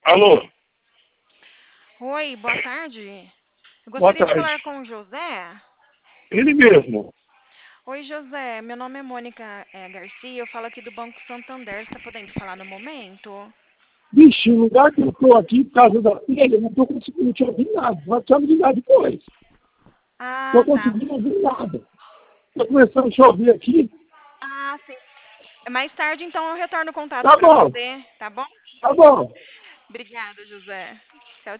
Alô, Oi, boa tarde. Eu boa gostaria de tarde. falar com o José. Ele mesmo. Oi, José. Meu nome é Mônica Garcia. Eu falo aqui do Banco Santander. Você está podendo falar no momento? Vixe, o lugar que eu estou aqui, por causa da telha, eu não estou conseguindo te ouvir nada. Nós precisamos ligar depois. Não Ah, estou tá. conseguindo ouvir nada. Está começando a chover aqui. Ah, sim. Mais tarde, então, eu retorno o contato Tá para bom, você, tá bom? tá bom. Obrigada, José. Tchau,